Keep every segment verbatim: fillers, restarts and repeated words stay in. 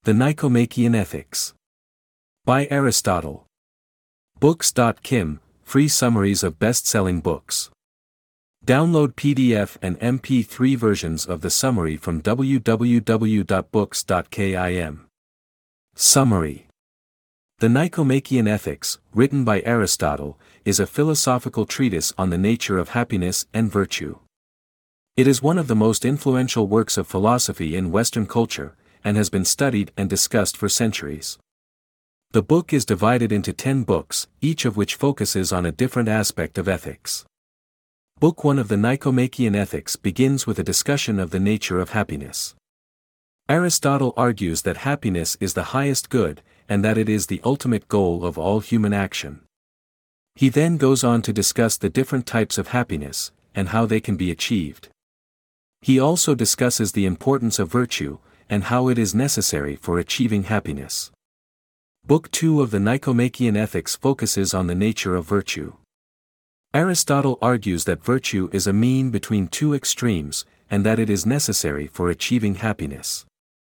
The Nicomachean Ethics. By Aristotle. Books dot kim, free summaries of best-selling books. Download P D F and M P three versions of the summary from w w w dot books dot kim. Summary. The Nicomachean Ethics, written by Aristotle, is a philosophical treatise on the nature of happiness and virtue. It is one of the most influential works of philosophy in Western culture, and has been studied and discussed for centuries. The book is divided into ten books, each of which focuses on a different aspect of ethics. Book one of the Nicomachean Ethics begins with a discussion of the nature of happiness. Aristotle argues that happiness is the highest good, and that it is the ultimate goal of all human action. He then goes on to discuss the different types of happiness, and how they can be achieved. He also discusses the importance of virtue, and how it is necessary for achieving happiness. Book two of the Nicomachean Ethics focuses on the nature of virtue. Aristotle argues that virtue is a mean between two extremes, and that it is necessary for achieving happiness.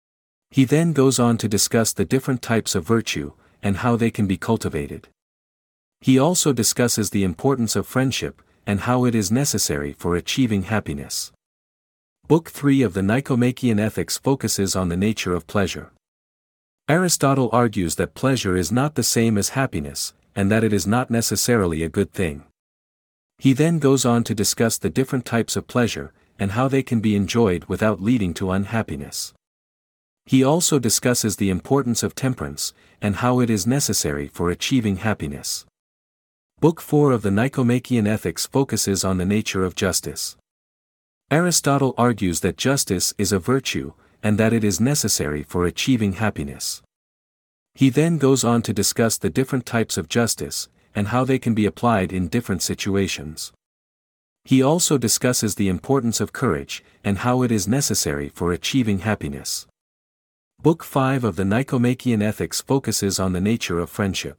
He then goes on to discuss the different types of virtue, and how they can be cultivated. He also discusses the importance of friendship, and how it is necessary for achieving happiness. Book three of the Nicomachean Ethics focuses on the nature of pleasure. Aristotle argues that pleasure is not the same as happiness, and that it is not necessarily a good thing. He then goes on to discuss the different types of pleasure, and how they can be enjoyed without leading to unhappiness. He also discusses the importance of temperance, and how it is necessary for achieving happiness. Book four of the Nicomachean Ethics focuses on the nature of justice. Aristotle argues that justice is a virtue, and that it is necessary for achieving happiness. He then goes on to discuss the different types of justice, and how they can be applied in different situations. He also discusses the importance of courage, and how it is necessary for achieving happiness. Book five of the Nicomachean Ethics focuses on the nature of friendship.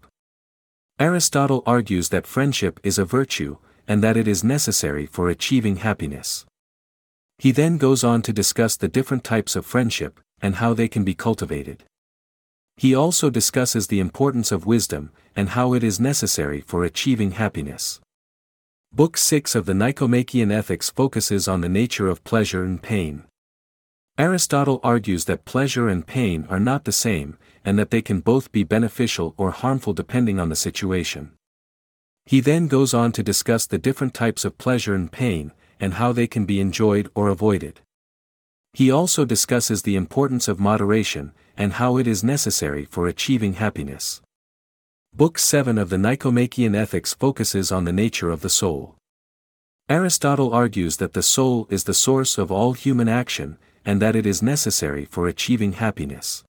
Aristotle argues that friendship is a virtue, and that it is necessary for achieving happiness. He then goes on to discuss the different types of friendship, and how they can be cultivated. He also discusses the importance of wisdom, and how it is necessary for achieving happiness. Book six of the Nicomachean Ethics focuses on the nature of pleasure and pain. Aristotle argues that pleasure and pain are not the same, and that they can both be beneficial or harmful depending on the situation. He then goes on to discuss the different types of pleasure and pain, and how they can be enjoyed or avoided. He also discusses the importance of moderation, and how it is necessary for achieving happiness. Book seven of the Nicomachean Ethics focuses on the nature of the soul. Aristotle argues that the soul is the source of all human action, and that it is necessary for achieving happiness.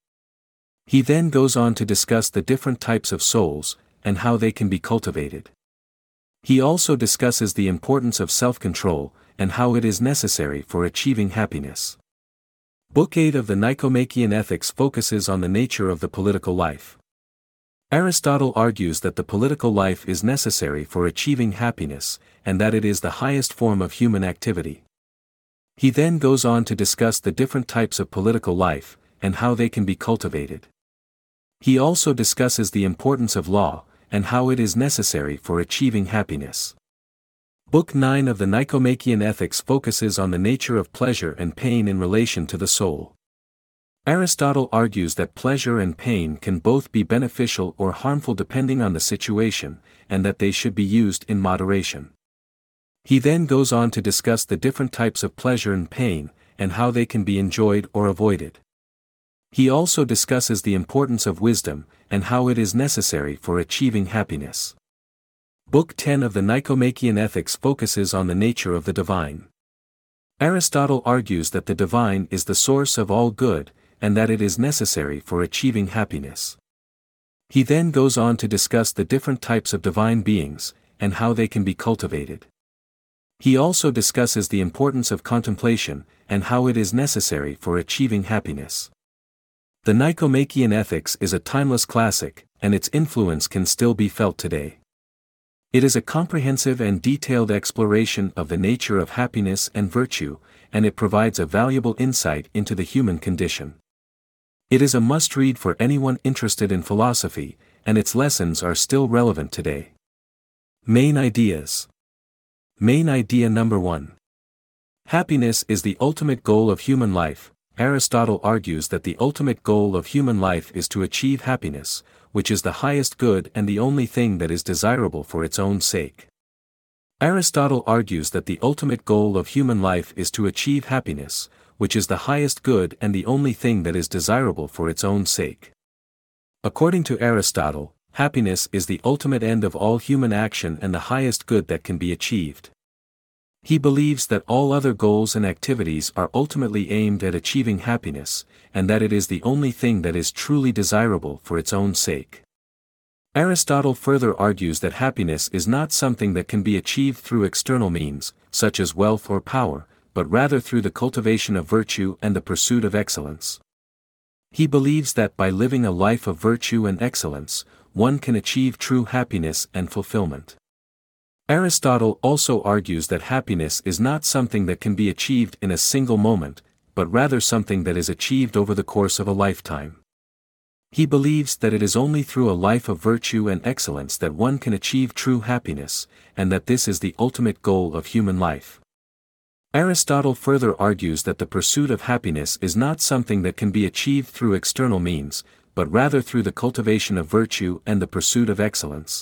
He then goes on to discuss the different types of souls, and how they can be cultivated. He also discusses the importance of self-control, and how it is necessary for achieving happiness. Book eight of the Nicomachean Ethics focuses on the nature of the political life. Aristotle argues that the political life is necessary for achieving happiness, and that it is the highest form of human activity. He then goes on to discuss the different types of political life, and how they can be cultivated. He also discusses the importance of law, and how it is necessary for achieving happiness. Book nine of the Nicomachean Ethics focuses on the nature of pleasure and pain in relation to the soul. Aristotle argues that pleasure and pain can both be beneficial or harmful depending on the situation, and that they should be used in moderation. He then goes on to discuss the different types of pleasure and pain, and how they can be enjoyed or avoided. He also discusses the importance of wisdom, and how it is necessary for achieving happiness. Book ten of the Nicomachean Ethics focuses on the nature of the divine. Aristotle argues that the divine is the source of all good, and that it is necessary for achieving happiness. He then goes on to discuss the different types of divine beings, and how they can be cultivated. He also discusses the importance of contemplation, and how it is necessary for achieving happiness. The Nicomachean Ethics is a timeless classic, and its influence can still be felt today. It is a comprehensive and detailed exploration of the nature of happiness and virtue, and it provides a valuable insight into the human condition. It is a must-read for anyone interested in philosophy, and its lessons are still relevant today. Main ideas. Main idea number one. Happiness is the ultimate goal of human life. Aristotle argues that the ultimate goal of human life is to achieve happiness, which is the highest good and the only thing that is desirable for its own sake. Aristotle argues that the ultimate goal of human life is to achieve happiness, which is the highest good and the only thing that is desirable for its own sake. According to Aristotle, happiness is the ultimate end of all human action and the highest good that can be achieved. He believes that all other goals and activities are ultimately aimed at achieving happiness, and that it is the only thing that is truly desirable for its own sake. Aristotle further argues that happiness is not something that can be achieved through external means, such as wealth or power, but rather through the cultivation of virtue and the pursuit of excellence. He believes that by living a life of virtue and excellence, one can achieve true happiness and fulfillment. Aristotle also argues that happiness is not something that can be achieved in a single moment, but rather something that is achieved over the course of a lifetime. He believes that it is only through a life of virtue and excellence that one can achieve true happiness, and that this is the ultimate goal of human life. Aristotle further argues that the pursuit of happiness is not something that can be achieved through external means, but rather through the cultivation of virtue and the pursuit of excellence.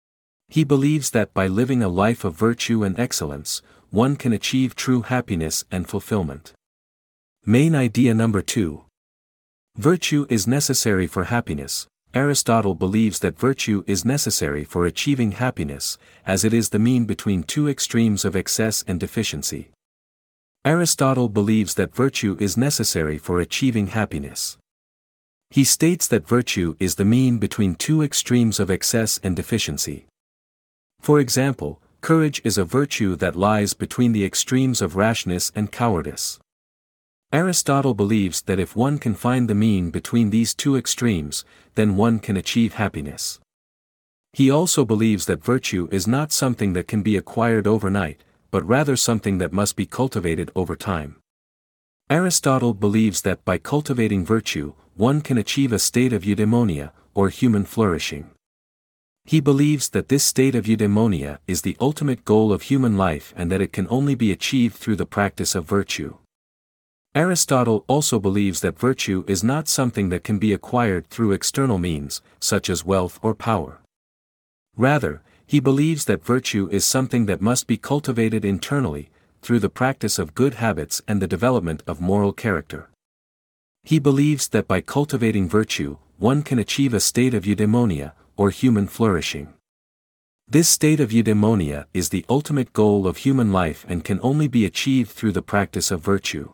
He believes that by living a life of virtue and excellence, one can achieve true happiness and fulfillment. Main idea number two. Virtue is necessary for happiness. Aristotle believes that virtue is necessary for achieving happiness, as it is the mean between two extremes of excess and deficiency. Aristotle believes that virtue is necessary for achieving happiness. He states that virtue is the mean between two extremes of excess and deficiency. For example, courage is a virtue that lies between the extremes of rashness and cowardice. Aristotle believes that if one can find the mean between these two extremes, then one can achieve happiness. He also believes that virtue is not something that can be acquired overnight, but rather something that must be cultivated over time. Aristotle believes that by cultivating virtue, one can achieve a state of eudaimonia, or human flourishing. He believes that this state of eudaimonia is the ultimate goal of human life and that it can only be achieved through the practice of virtue. Aristotle also believes that virtue is not something that can be acquired through external means, such as wealth or power. Rather, he believes that virtue is something that must be cultivated internally, through the practice of good habits and the development of moral character. He believes that by cultivating virtue, one can achieve a state of eudaimonia, or human flourishing. This state of eudaimonia is the ultimate goal of human life and can only be achieved through the practice of virtue.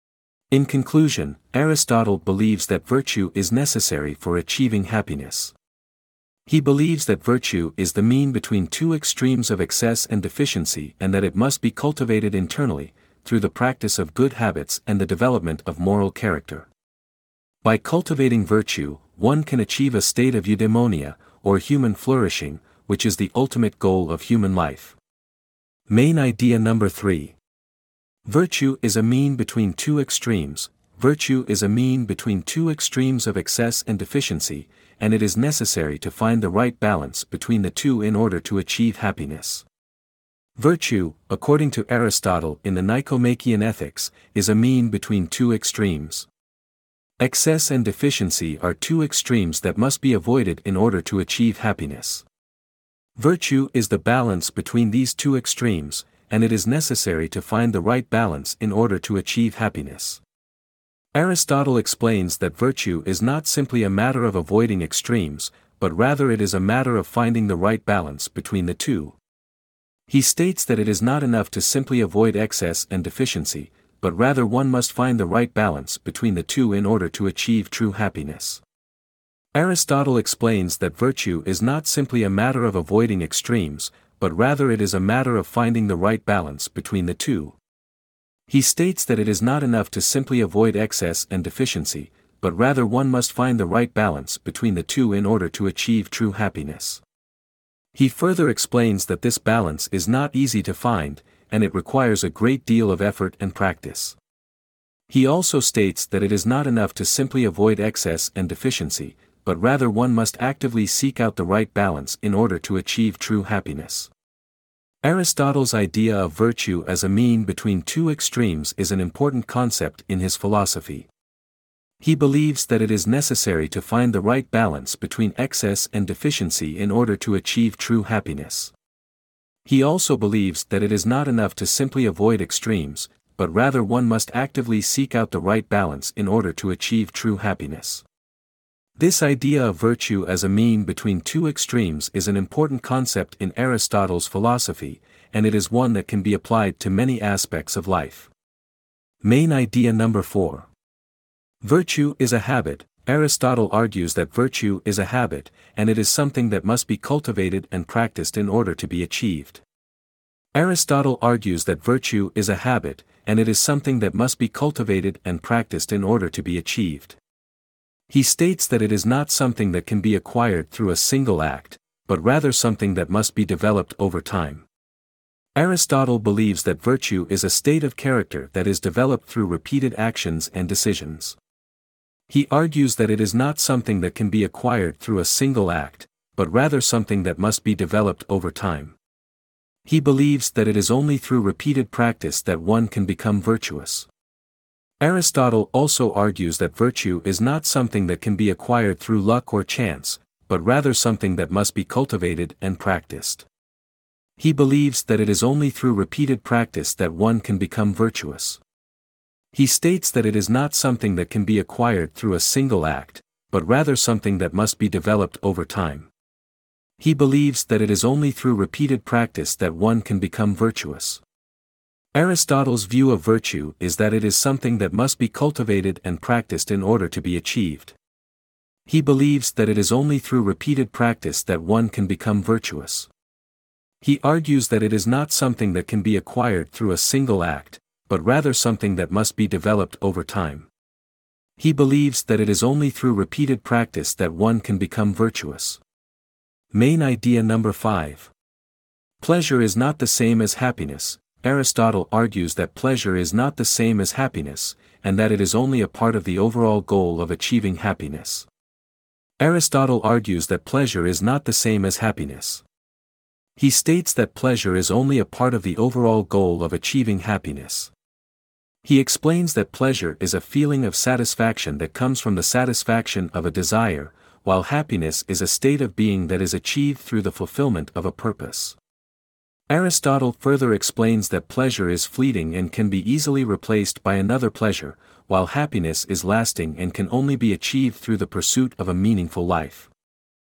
In conclusion, Aristotle believes that virtue is necessary for achieving happiness. He believes that virtue is the mean between two extremes of excess and deficiency and that it must be cultivated internally, through the practice of good habits and the development of moral character. By cultivating virtue, one can achieve a state of eudaimonia, or human flourishing, which is the ultimate goal of human life. Main idea number three. Virtue is a mean between two extremes. Virtue is a mean between two extremes of excess and deficiency, and it is necessary to find the right balance between the two in order to achieve happiness. Virtue, according to Aristotle in the Nicomachean Ethics, is a mean between two extremes. Excess and deficiency are two extremes that must be avoided in order to achieve happiness. Virtue is the balance between these two extremes, and it is necessary to find the right balance in order to achieve happiness. Aristotle explains that virtue is not simply a matter of avoiding extremes, but rather it is a matter of finding the right balance between the two. He states that it is not enough to simply avoid excess and deficiency, but rather one must find the right balance between the two in order to achieve true happiness. Aristotle explains that virtue is not simply a matter of avoiding extremes, but rather it is a matter of finding the right balance between the two. He states that it is not enough to simply avoid excess and deficiency, but rather one must find the right balance between the two in order to achieve true happiness. He further explains that this balance is not easy to find, and it requires a great deal of effort and practice. He also states that it is not enough to simply avoid excess and deficiency, but rather one must actively seek out the right balance in order to achieve true happiness. Aristotle's idea of virtue as a mean between two extremes is an important concept in his philosophy. He believes that it is necessary to find the right balance between excess and deficiency in order to achieve true happiness. He also believes that it is not enough to simply avoid extremes, but rather one must actively seek out the right balance in order to achieve true happiness. This idea of virtue as a mean between two extremes is an important concept in Aristotle's philosophy, and it is one that can be applied to many aspects of life. Main idea number four. Virtue is a habit. Aristotle argues that virtue is a habit, and it is something that must be cultivated and practiced in order to be achieved. Aristotle argues that virtue is a habit, and it is something that must be cultivated and practiced in order to be achieved. He states that it is not something that can be acquired through a single act, but rather something that must be developed over time. Aristotle believes that virtue is a state of character that is developed through repeated actions and decisions. He argues that it is not something that can be acquired through a single act, but rather something that must be developed over time. He believes that it is only through repeated practice that one can become virtuous. Aristotle also argues that virtue is not something that can be acquired through luck or chance, but rather something that must be cultivated and practiced. He believes that it is only through repeated practice that one can become virtuous. He states that it is not something that can be acquired through a single act, but rather something that must be developed over time. He believes that it is only through repeated practice that one can become virtuous. Aristotle's view of virtue is that it is something that must be cultivated and practiced in order to be achieved. He believes that it is only through repeated practice that one can become virtuous. He argues that it is not something that can be acquired through a single act, but rather something that must be developed over time. He believes that it is only through repeated practice that one can become virtuous. Main idea number five. Pleasure is not the same as happiness. Aristotle argues that pleasure is not the same as happiness, and that it is only a part of the overall goal of achieving happiness. Aristotle argues that pleasure is not the same as happiness. He states that pleasure is only a part of the overall goal of achieving happiness. He explains that pleasure is a feeling of satisfaction that comes from the satisfaction of a desire, while happiness is a state of being that is achieved through the fulfillment of a purpose. Aristotle further explains that pleasure is fleeting and can be easily replaced by another pleasure, while happiness is lasting and can only be achieved through the pursuit of a meaningful life.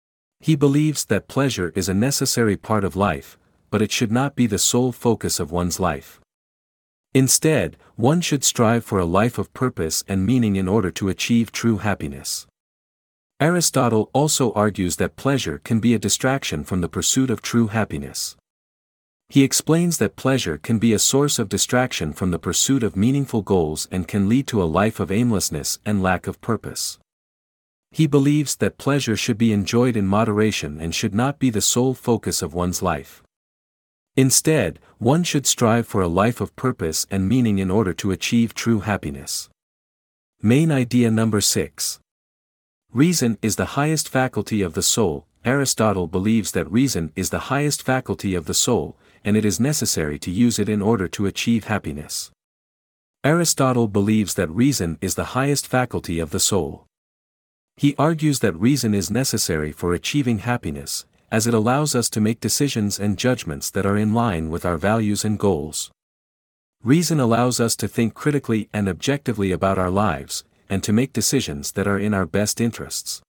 He believes that pleasure is a necessary part of life, but it should not be the sole focus of one's life. Instead, one should strive for a life of purpose and meaning in order to achieve true happiness. Aristotle also argues that pleasure can be a distraction from the pursuit of true happiness. He explains that pleasure can be a source of distraction from the pursuit of meaningful goals and can lead to a life of aimlessness and lack of purpose. He believes that pleasure should be enjoyed in moderation and should not be the sole focus of one's life. Instead, one should strive for a life of purpose and meaning in order to achieve true happiness. Main idea number six. Reason is the highest faculty of the soul. Aristotle believes that reason is the highest faculty of the soul, and it is necessary to use it in order to achieve happiness. Aristotle believes that reason is the highest faculty of the soul. He argues that reason is necessary for achieving happiness, as it allows us to make decisions and judgments that are in line with our values and goals. Reason allows us to think critically and objectively about our lives, and to make decisions that are in our best interests.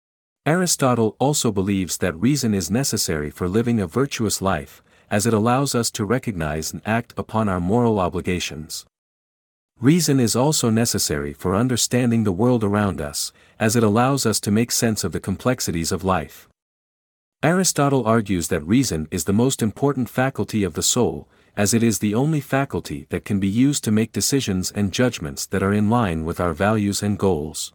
Aristotle also believes that reason is necessary for living a virtuous life, as it allows us to recognize and act upon our moral obligations. Reason is also necessary for understanding the world around us, as it allows us to make sense of the complexities of life. Aristotle argues that reason is the most important faculty of the soul, as it is the only faculty that can be used to make decisions and judgments that are in line with our values and goals.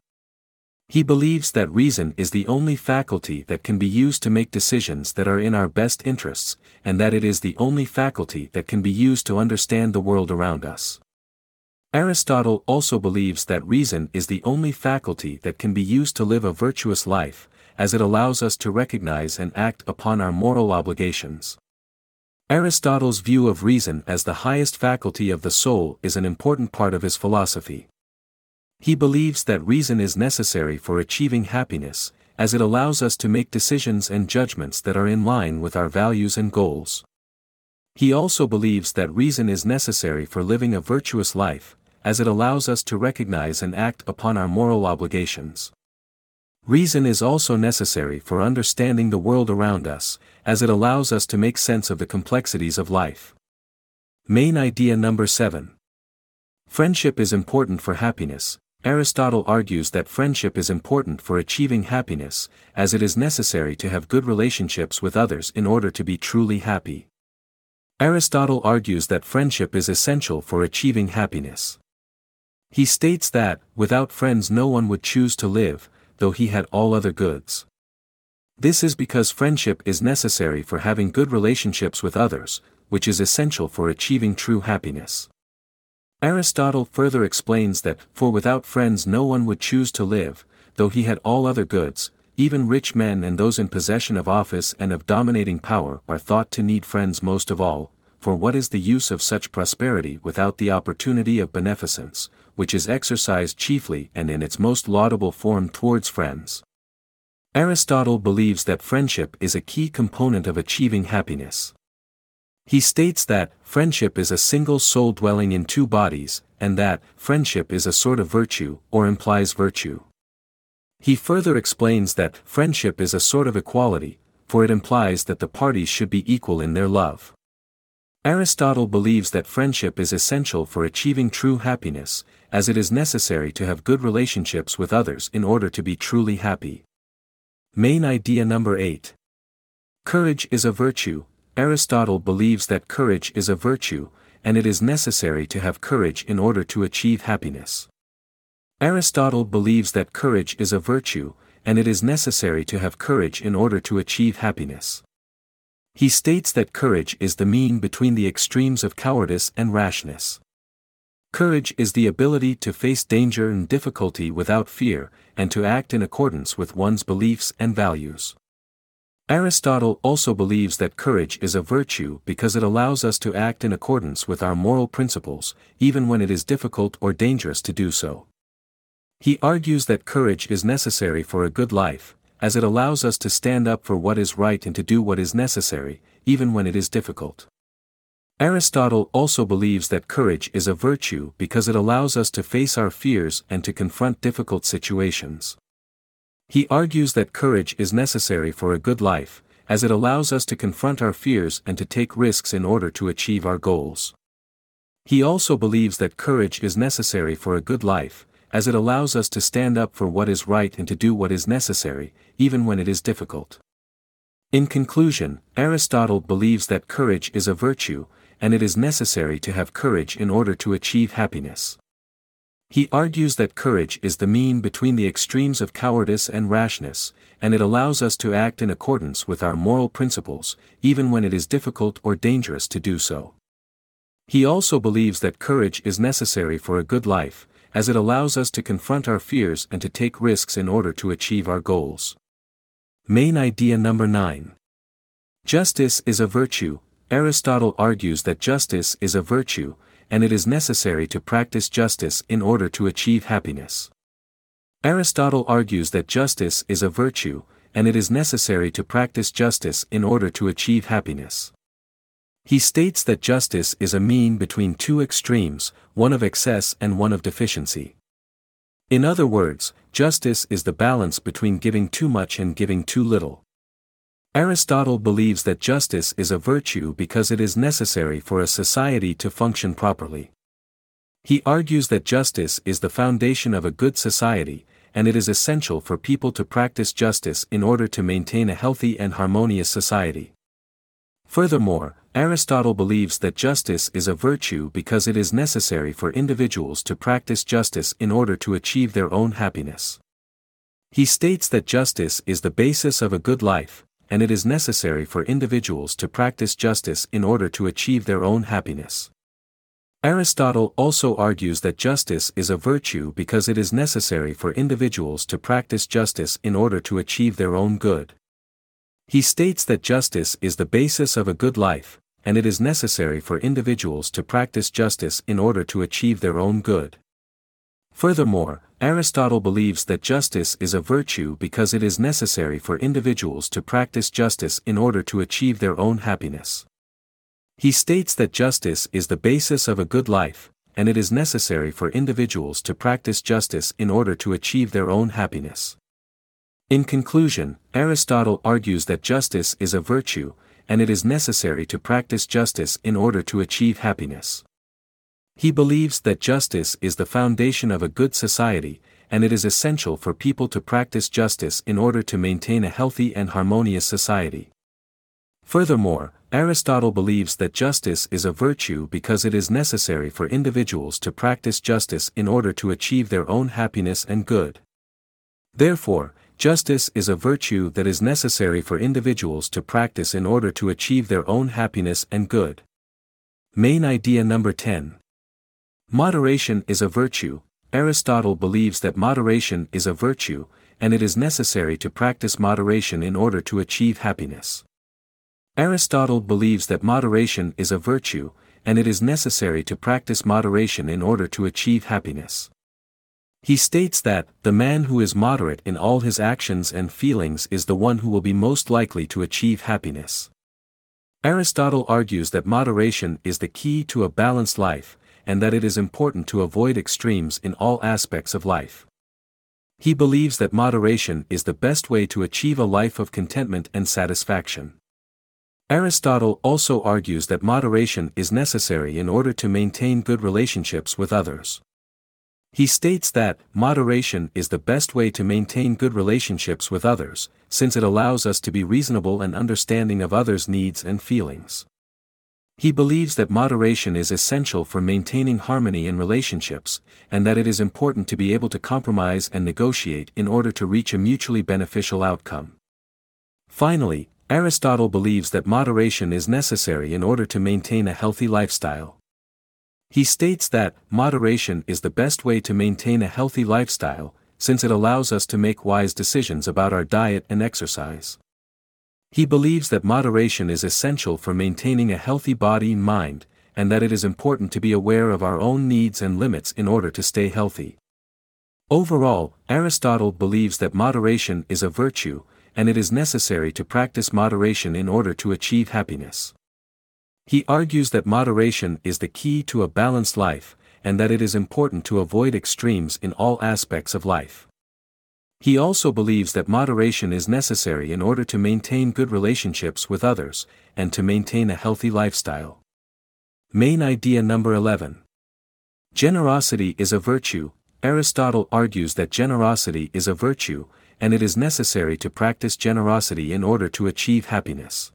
He believes that reason is the only faculty that can be used to make decisions that are in our best interests, and that it is the only faculty that can be used to understand the world around us. Aristotle also believes that reason is the only faculty that can be used to live a virtuous life, as it allows us to recognize and act upon our moral obligations. Aristotle's view of reason as the highest faculty of the soul is an important part of his philosophy. He believes that reason is necessary for achieving happiness, as it allows us to make decisions and judgments that are in line with our values and goals. He also believes that reason is necessary for living a virtuous life, as it allows us to recognize and act upon our moral obligations. Reason is also necessary for understanding the world around us, as it allows us to make sense of the complexities of life. Main idea number seven. Friendship is important for happiness. Aristotle argues that friendship is important for achieving happiness, as it is necessary to have good relationships with others in order to be truly happy. Aristotle argues that friendship is essential for achieving happiness. He states that, without friends no one would choose to live, though he had all other goods. This is because friendship is necessary for having good relationships with others, which is essential for achieving true happiness. Aristotle further explains that, for without friends no one would choose to live, though he had all other goods. Even rich men and those in possession of office and of dominating power are thought to need friends most of all, for what is the use of such prosperity without the opportunity of beneficence, which is exercised chiefly and in its most laudable form towards friends? Aristotle believes that friendship is a key component of achieving happiness. He states that, friendship is a single soul dwelling in two bodies, and that, friendship is a sort of virtue, or implies virtue. He further explains that, friendship is a sort of equality, for it implies that the parties should be equal in their love. Aristotle believes that friendship is essential for achieving true happiness, as it is necessary to have good relationships with others in order to be truly happy. Main idea number eight. Courage is a virtue. Aristotle believes that courage is a virtue, and it is necessary to have courage in order to achieve happiness. Aristotle believes that courage is a virtue, and it is necessary to have courage in order to achieve happiness. He states that courage is the mean between the extremes of cowardice and rashness. Courage is the ability to face danger and difficulty without fear, and to act in accordance with one's beliefs and values. Aristotle also believes that courage is a virtue because it allows us to act in accordance with our moral principles, even when it is difficult or dangerous to do so. He argues that courage is necessary for a good life, as it allows us to stand up for what is right and to do what is necessary, even when it is difficult. Aristotle also believes that courage is a virtue because it allows us to face our fears and to confront difficult situations. He argues that courage is necessary for a good life, as it allows us to confront our fears and to take risks in order to achieve our goals. He also believes that courage is necessary for a good life, as it allows us to stand up for what is right and to do what is necessary, even when it is difficult. In conclusion, Aristotle believes that courage is a virtue, and it is necessary to have courage in order to achieve happiness. He argues that courage is the mean between the extremes of cowardice and rashness, and it allows us to act in accordance with our moral principles, even when it is difficult or dangerous to do so. He also believes that courage is necessary for a good life, as it allows us to confront our fears and to take risks in order to achieve our goals. Main idea number nine. Justice is a virtue. Aristotle argues that justice is a virtue, and it is necessary to practice justice in order to achieve happiness. Aristotle argues that justice is a virtue, and it is necessary to practice justice in order to achieve happiness. He states that justice is a mean between two extremes, one of excess and one of deficiency. In other words, justice is the balance between giving too much and giving too little. Aristotle believes that justice is a virtue because it is necessary for a society to function properly. He argues that justice is the foundation of a good society, and it is essential for people to practice justice in order to maintain a healthy and harmonious society. Furthermore, Aristotle believes that justice is a virtue because it is necessary for individuals to practice justice in order to achieve their own happiness. He states that justice is the basis of a good life, and it is necessary for individuals to practice justice in order to achieve their own happiness. Aristotle also argues that justice is a virtue because it is necessary for individuals to practice justice in order to achieve their own good. He states that justice is the basis of a good life, and it is necessary for individuals to practice justice in order to achieve their own good. Furthermore, Aristotle believes that justice is a virtue because it is necessary for individuals to practice justice in order to achieve their own happiness. He states that justice is the basis of a good life, and it is necessary for individuals to practice justice in order to achieve their own happiness. In conclusion, Aristotle argues that justice is a virtue, and it is necessary to practice justice in order to achieve happiness. He believes that justice is the foundation of a good society, and it is essential for people to practice justice in order to maintain a healthy and harmonious society. Furthermore, Aristotle believes that justice is a virtue because it is necessary for individuals to practice justice in order to achieve their own happiness and good. Therefore, justice is a virtue that is necessary for individuals to practice in order to achieve their own happiness and good. Main idea number ten. Moderation is a virtue. Aristotle believes that moderation is a virtue, and it is necessary to practice moderation in order to achieve happiness. Aristotle believes that moderation is a virtue, and it is necessary to practice moderation in order to achieve happiness. He states that, the man who is moderate in all his actions and feelings is the one who will be most likely to achieve happiness. Aristotle argues that moderation is the key to a balanced life, and that it is important to avoid extremes in all aspects of life. He believes that moderation is the best way to achieve a life of contentment and satisfaction. Aristotle also argues that moderation is necessary in order to maintain good relationships with others. He states that, moderation is the best way to maintain good relationships with others, since it allows us to be reasonable and understanding of others' needs and feelings. He believes that moderation is essential for maintaining harmony in relationships, and that it is important to be able to compromise and negotiate in order to reach a mutually beneficial outcome. Finally, Aristotle believes that moderation is necessary in order to maintain a healthy lifestyle. He states that, moderation is the best way to maintain a healthy lifestyle, since it allows us to make wise decisions about our diet and exercise. He believes that moderation is essential for maintaining a healthy body and mind, and that it is important to be aware of our own needs and limits in order to stay healthy. Overall, Aristotle believes that moderation is a virtue, and it is necessary to practice moderation in order to achieve happiness. He argues that moderation is the key to a balanced life, and that it is important to avoid extremes in all aspects of life. He also believes that moderation is necessary in order to maintain good relationships with others, and to maintain a healthy lifestyle. Main idea number eleven. Generosity is a virtue. Aristotle argues that generosity is a virtue, and it is necessary to practice generosity in order to achieve happiness.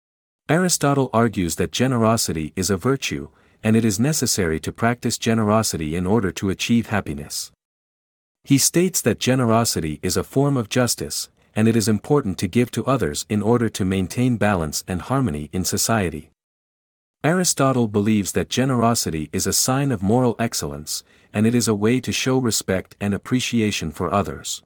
Aristotle argues that generosity is a virtue, and it is necessary to practice generosity in order to achieve happiness. He states that generosity is a form of justice, and it is important to give to others in order to maintain balance and harmony in society. Aristotle believes that generosity is a sign of moral excellence, and it is a way to show respect and appreciation for others.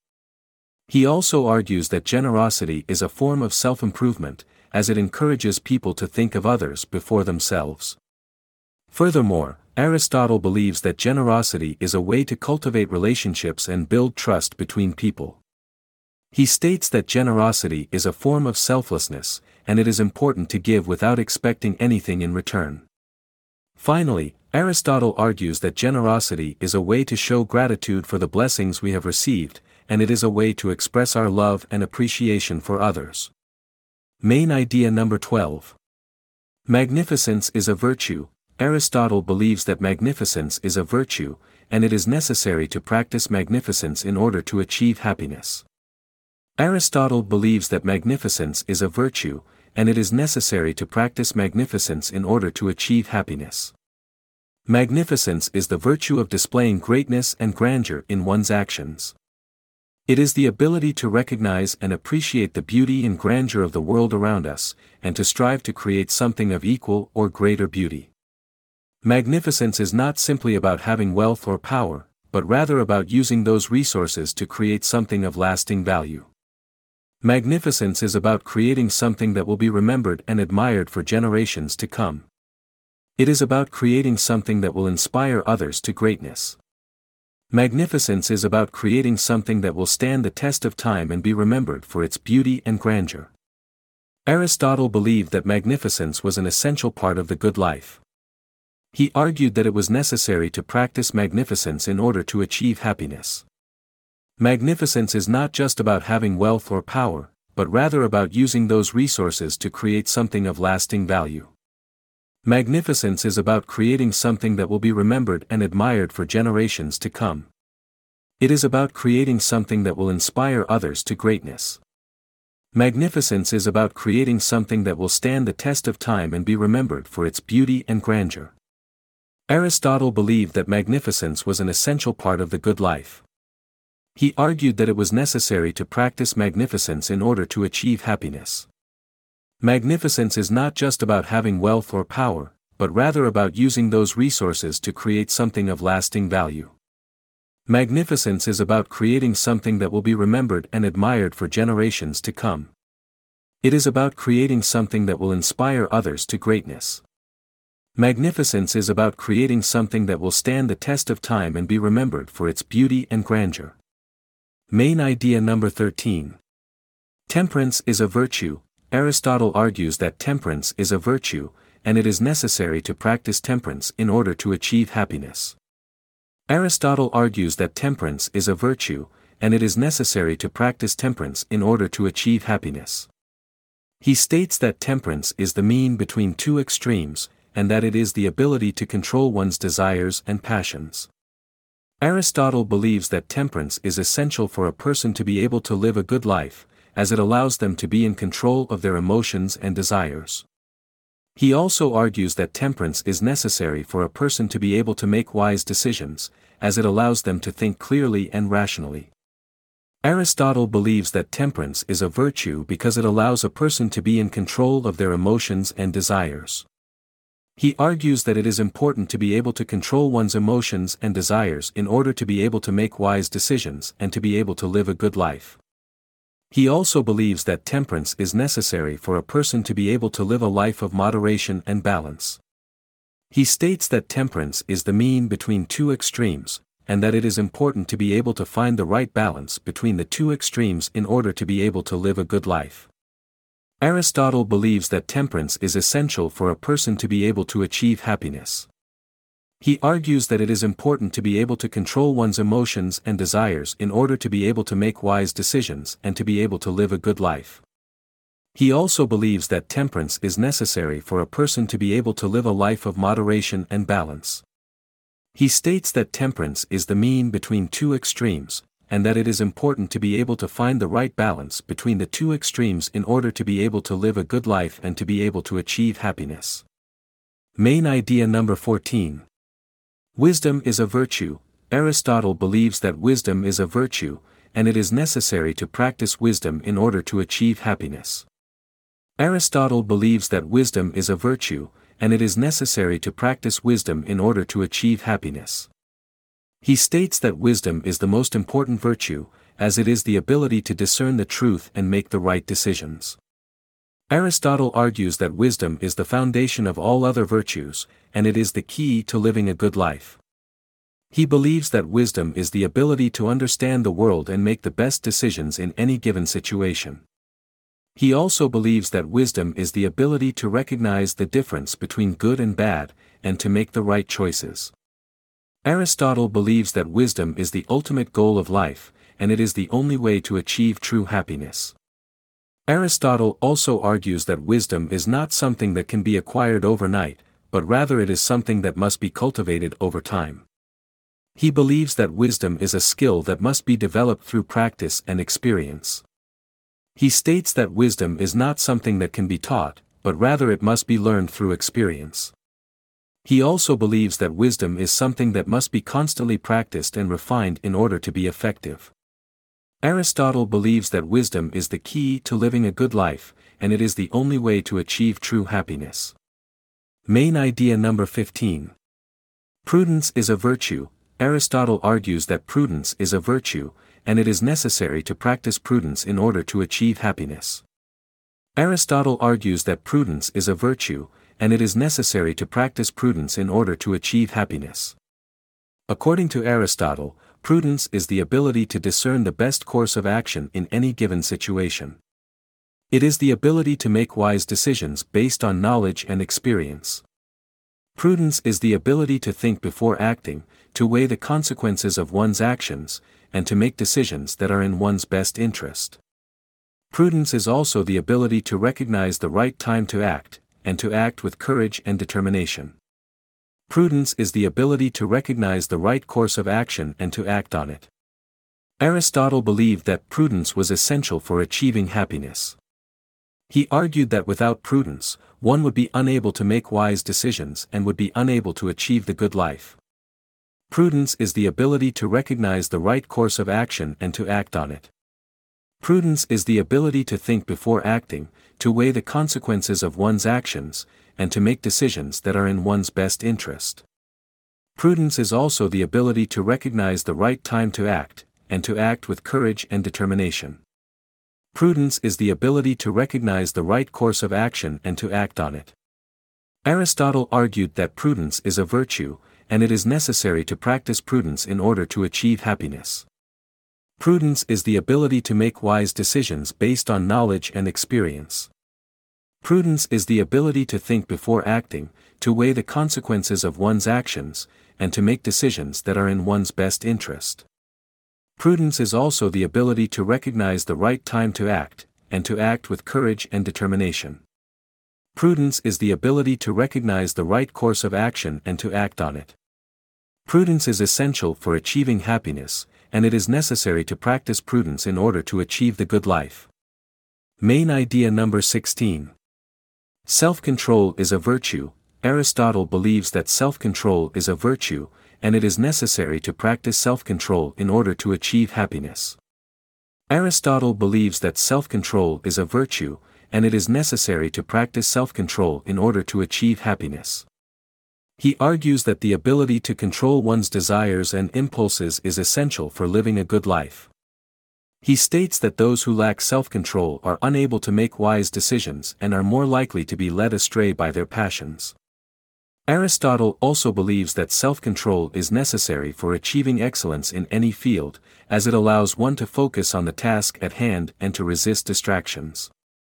He also argues that generosity is a form of self-improvement, as it encourages people to think of others before themselves. Furthermore, Aristotle believes that generosity is a way to cultivate relationships and build trust between people. He states that generosity is a form of selflessness, and it is important to give without expecting anything in return. Finally, Aristotle argues that generosity is a way to show gratitude for the blessings we have received, and it is a way to express our love and appreciation for others. Main idea number twelve. Magnificence is a virtue. Aristotle believes that magnificence is a virtue, and it is necessary to practice magnificence in order to achieve happiness. Aristotle believes that magnificence is a virtue, and it is necessary to practice magnificence in order to achieve happiness. Magnificence is the virtue of displaying greatness and grandeur in one's actions. It is the ability to recognize and appreciate the beauty and grandeur of the world around us, and to strive to create something of equal or greater beauty. Magnificence is not simply about having wealth or power, but rather about using those resources to create something of lasting value. Magnificence is about creating something that will be remembered and admired for generations to come. It is about creating something that will inspire others to greatness. Magnificence is about creating something that will stand the test of time and be remembered for its beauty and grandeur. Aristotle believed that magnificence was an essential part of the good life. He argued that it was necessary to practice magnificence in order to achieve happiness. Magnificence is not just about having wealth or power, but rather about using those resources to create something of lasting value. Magnificence is about creating something that will be remembered and admired for generations to come. It is about creating something that will inspire others to greatness. Magnificence is about creating something that will stand the test of time and be remembered for its beauty and grandeur. Aristotle believed that magnificence was an essential part of the good life. He argued that it was necessary to practice magnificence in order to achieve happiness. Magnificence is not just about having wealth or power, but rather about using those resources to create something of lasting value. Magnificence is about creating something that will be remembered and admired for generations to come. It is about creating something that will inspire others to greatness. Magnificence is about creating something that will stand the test of time and be remembered for its beauty and grandeur. Main idea number thirteen. Temperance is a virtue. Aristotle argues that temperance is a virtue, and it is necessary to practice temperance in order to achieve happiness. Aristotle argues that temperance is a virtue, and it is necessary to practice temperance in order to achieve happiness. He states that temperance is the mean between two extremes, and that it is the ability to control one's desires and passions. Aristotle believes that temperance is essential for a person to be able to live a good life, as it allows them to be in control of their emotions and desires. He also argues that temperance is necessary for a person to be able to make wise decisions, as it allows them to think clearly and rationally. Aristotle believes that temperance is a virtue because it allows a person to be in control of their emotions and desires. He argues that it is important to be able to control one's emotions and desires in order to be able to make wise decisions and to be able to live a good life. He also believes that temperance is necessary for a person to be able to live a life of moderation and balance. He states that temperance is the mean between two extremes, and that it is important to be able to find the right balance between the two extremes in order to be able to live a good life. Aristotle believes that temperance is essential for a person to be able to achieve happiness. He argues that it is important to be able to control one's emotions and desires in order to be able to make wise decisions and to be able to live a good life. He also believes that temperance is necessary for a person to be able to live a life of moderation and balance. He states that temperance is the mean between two extremes, and that it is important to be able to find the right balance between the two extremes in order to be able to live a good life and to be able to achieve happiness. Main idea number fourteen. Wisdom is a virtue. Aristotle believes that wisdom is a virtue, and it is necessary to practice wisdom in order to achieve happiness. Aristotle believes that wisdom is a virtue, and it is necessary to practice wisdom in order to achieve happiness. He states that wisdom is the most important virtue, as it is the ability to discern the truth and make the right decisions. Aristotle argues that wisdom is the foundation of all other virtues, and it is the key to living a good life. He believes that wisdom is the ability to understand the world and make the best decisions in any given situation. He also believes that wisdom is the ability to recognize the difference between good and bad, and to make the right choices. Aristotle believes that wisdom is the ultimate goal of life, and it is the only way to achieve true happiness. Aristotle also argues that wisdom is not something that can be acquired overnight, but rather it is something that must be cultivated over time. He believes that wisdom is a skill that must be developed through practice and experience. He states that wisdom is not something that can be taught, but rather it must be learned through experience. He also believes that wisdom is something that must be constantly practiced and refined in order to be effective. Aristotle believes that wisdom is the key to living a good life, and it is the only way to achieve true happiness. Main idea number fifteen. Prudence is a virtue. Aristotle argues that prudence is a virtue, and it is necessary to practice prudence in order to achieve happiness. Aristotle argues that prudence is a virtue, and it is necessary to practice prudence in order to achieve happiness. According to Aristotle, prudence is the ability to discern the best course of action in any given situation. It is the ability to make wise decisions based on knowledge and experience. Prudence is the ability to think before acting, to weigh the consequences of one's actions, and to make decisions that are in one's best interest. Prudence is also the ability to recognize the right time to act, and to act with courage and determination. Prudence is the ability to recognize the right course of action and to act on it. Aristotle believed that prudence was essential for achieving happiness. He argued that without prudence, one would be unable to make wise decisions and would be unable to achieve the good life. Prudence is the ability to recognize the right course of action and to act on it. Prudence is the ability to think before acting, to weigh the consequences of one's actions, and to make decisions that are in one's best interest. Prudence is also the ability to recognize the right time to act, and to act with courage and determination. Prudence is the ability to recognize the right course of action and to act on it. Aristotle argued that prudence is a virtue, and it is necessary to practice prudence in order to achieve happiness. Prudence is the ability to make wise decisions based on knowledge and experience. Prudence is the ability to think before acting, to weigh the consequences of one's actions, and to make decisions that are in one's best interest. Prudence is also the ability to recognize the right time to act, and to act with courage and determination. Prudence is the ability to recognize the right course of action and to act on it. Prudence is essential for achieving happiness, and it is necessary to practice prudence in order to achieve the good life. Main idea number sixteen. Self-control is a virtue. Aristotle believes that self-control is a virtue, and it is necessary to practice self-control in order to achieve happiness. Aristotle believes that self-control is a virtue, and it is necessary to practice self-control in order to achieve happiness. He argues that the ability to control one's desires and impulses is essential for living a good life. He states that those who lack self-control are unable to make wise decisions and are more likely to be led astray by their passions. Aristotle also believes that self-control is necessary for achieving excellence in any field, as it allows one to focus on the task at hand and to resist distractions.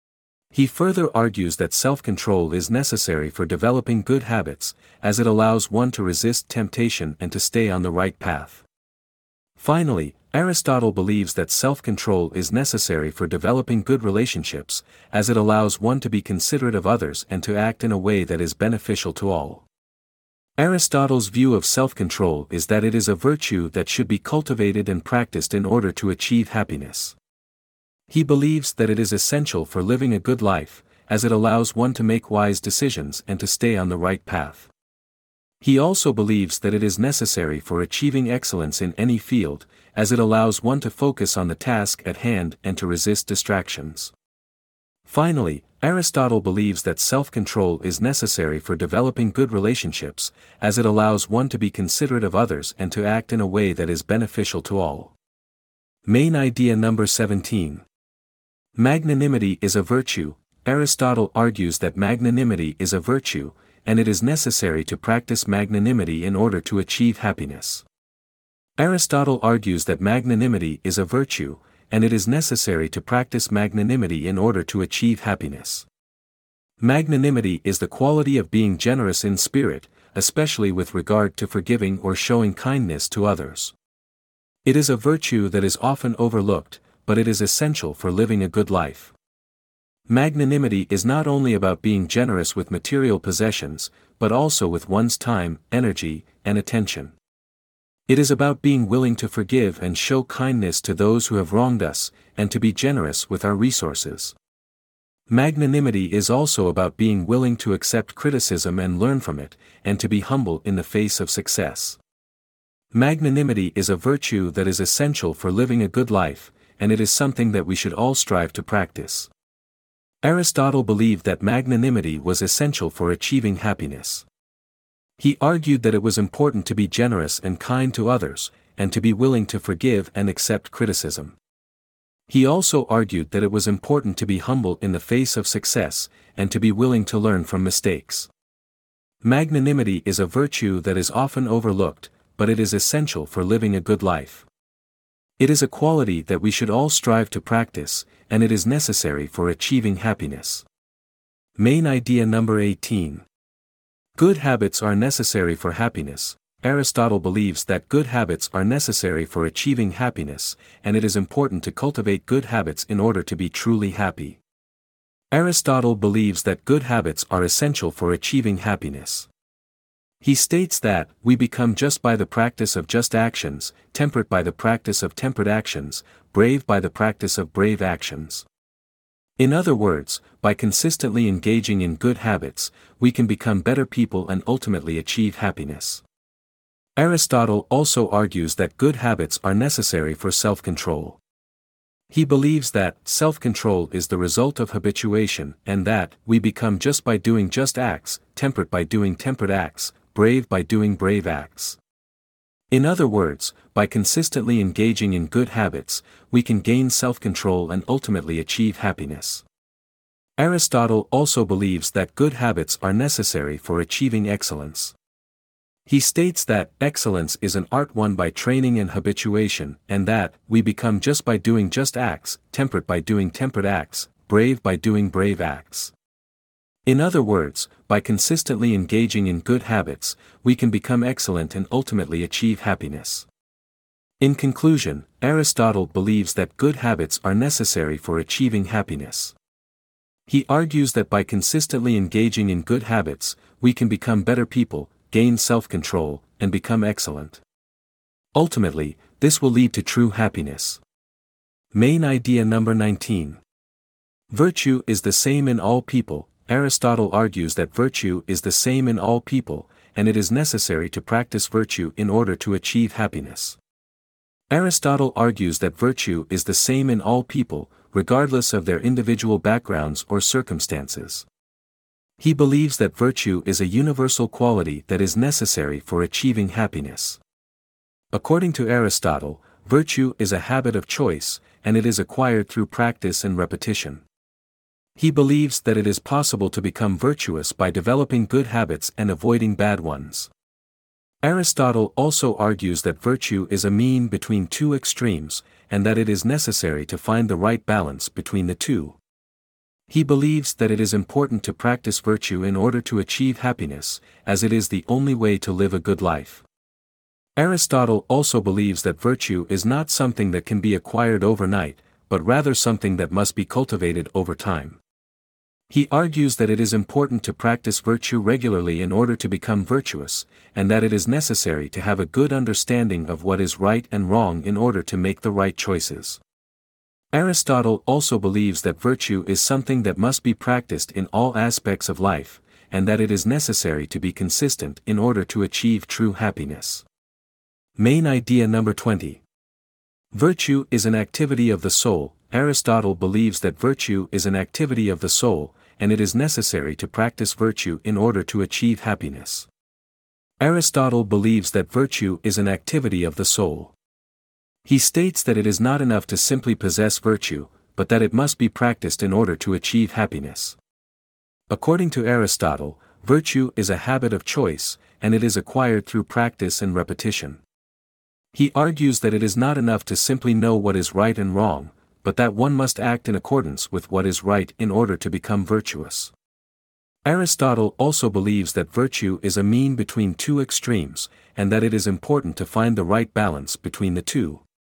He further argues that self-control is necessary for developing good habits, as it allows one to resist temptation and to stay on the right path. Finally, Aristotle believes that self-control is necessary for developing good relationships, as it allows one to be considerate of others and to act in a way that is beneficial to all. Aristotle's view of self-control is that it is a virtue that should be cultivated and practiced in order to achieve happiness. He believes that it is essential for living a good life, as it allows one to make wise decisions and to stay on the right path. He also believes that it is necessary for achieving excellence in any field, as it allows one to focus on the task at hand and to resist distractions. Finally, Aristotle believes that self-control is necessary for developing good relationships, as it allows one to be considerate of others and to act in a way that is beneficial to all. Main idea number seventeen. Magnanimity is a virtue. Aristotle argues that magnanimity is a virtue, and it is necessary to practice magnanimity in order to achieve happiness. Aristotle argues that magnanimity is a virtue, and it is necessary to practice magnanimity in order to achieve happiness. Magnanimity is the quality of being generous in spirit, especially with regard to forgiving or showing kindness to others. It is a virtue that is often overlooked, but it is essential for living a good life. Magnanimity is not only about being generous with material possessions, but also with one's time, energy, and attention. It is about being willing to forgive and show kindness to those who have wronged us, and to be generous with our resources. Magnanimity is also about being willing to accept criticism and learn from it, and to be humble in the face of success. Magnanimity is a virtue that is essential for living a good life, and it is something that we should all strive to practice. Aristotle believed that magnanimity was essential for achieving happiness. He argued that it was important to be generous and kind to others, and to be willing to forgive and accept criticism. He also argued that it was important to be humble in the face of success, and to be willing to learn from mistakes. Magnanimity is a virtue that is often overlooked, but it is essential for living a good life. It is a quality that we should all strive to practice, and it is necessary for achieving happiness. Main idea number eighteen. Good habits are necessary for happiness. Aristotle believes that good habits are necessary for achieving happiness, and it is important to cultivate good habits in order to be truly happy. Aristotle believes that good habits are essential for achieving happiness. He states that, we become just by the practice of just actions, temperate by the practice of temperate actions, brave by the practice of brave actions. In other words, by consistently engaging in good habits, we can become better people and ultimately achieve happiness. Aristotle also argues that good habits are necessary for self-control. He believes that self-control is the result of habituation, and that we become just by doing just acts, temperate by doing temperate acts, brave by doing brave acts. In other words, by consistently engaging in good habits, we can gain self-control and ultimately achieve happiness. Aristotle also believes that good habits are necessary for achieving excellence. He states that excellence is an art won by training and habituation, and that we become just by doing just acts, temperate by doing temperate acts, brave by doing brave acts. In other words, by consistently engaging in good habits, we can become excellent and ultimately achieve happiness. In conclusion, Aristotle believes that good habits are necessary for achieving happiness. He argues that by consistently engaging in good habits, we can become better people, gain self-control, and become excellent. Ultimately, this will lead to true happiness. Main idea number nineteen. Virtue is the same in all people. Aristotle argues that virtue is the same in all people, and it is necessary to practice virtue in order to achieve happiness. Aristotle argues that virtue is the same in all people, regardless of their individual backgrounds or circumstances. He believes that virtue is a universal quality that is necessary for achieving happiness. According to Aristotle, virtue is a habit of choice, and it is acquired through practice and repetition. He believes that it is possible to become virtuous by developing good habits and avoiding bad ones. Aristotle also argues that virtue is a mean between two extremes, and that it is necessary to find the right balance between the two. He believes that it is important to practice virtue in order to achieve happiness, as it is the only way to live a good life. Aristotle also believes that virtue is not something that can be acquired overnight, but rather something that must be cultivated over time. He argues that it is important to practice virtue regularly in order to become virtuous, and that it is necessary to have a good understanding of what is right and wrong in order to make the right choices. Aristotle also believes that virtue is something that must be practiced in all aspects of life, and that it is necessary to be consistent in order to achieve true happiness. Main idea number twenty. Virtue is an activity of the soul. Aristotle believes that virtue is an activity of the soul, and it is necessary to practice virtue in order to achieve happiness. Aristotle believes that virtue is an activity of the soul. He states that it is not enough to simply possess virtue, but that it must be practiced in order to achieve happiness. According to Aristotle, virtue is a habit of choice, and it is acquired through practice and repetition. He argues that it is not enough to simply know what is right and wrong, but that one must act in accordance with what is right in order to become virtuous. Aristotle also believes that virtue is a mean between two extremes, and that it is important to find the right balance between the two.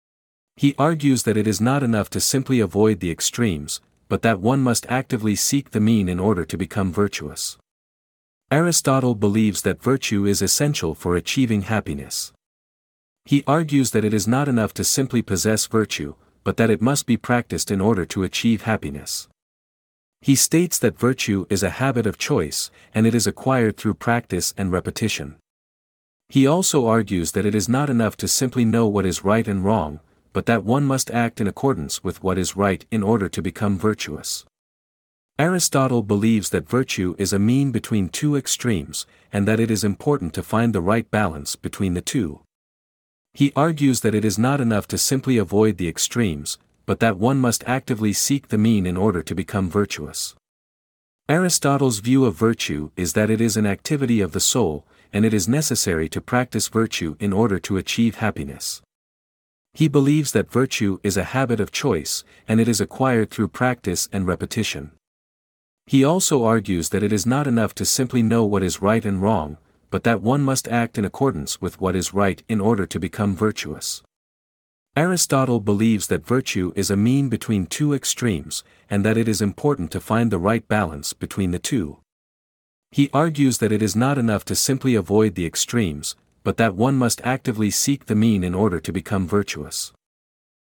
He argues that it is not enough to simply avoid the extremes, but that one must actively seek the mean in order to become virtuous. Aristotle believes that virtue is essential for achieving happiness. He argues that it is not enough to simply possess virtue, but that it must be practiced in order to achieve happiness. He states that virtue is a habit of choice, and it is acquired through practice and repetition. He also argues that it is not enough to simply know what is right and wrong, but that one must act in accordance with what is right in order to become virtuous. Aristotle believes that virtue is a mean between two extremes, and that it is important to find the right balance between the two. He argues that it is not enough to simply avoid the extremes, but that one must actively seek the mean in order to become virtuous. Aristotle's view of virtue is that it is an activity of the soul, and it is necessary to practice virtue in order to achieve happiness. He believes that virtue is a habit of choice, and it is acquired through practice and repetition. He also argues that it is not enough to simply know what is right and wrong, but that one must act in accordance with what is right in order to become virtuous. Aristotle believes that virtue is a mean between two extremes, and that it is important to find the right balance between the two. He argues that it is not enough to simply avoid the extremes, but that one must actively seek the mean in order to become virtuous.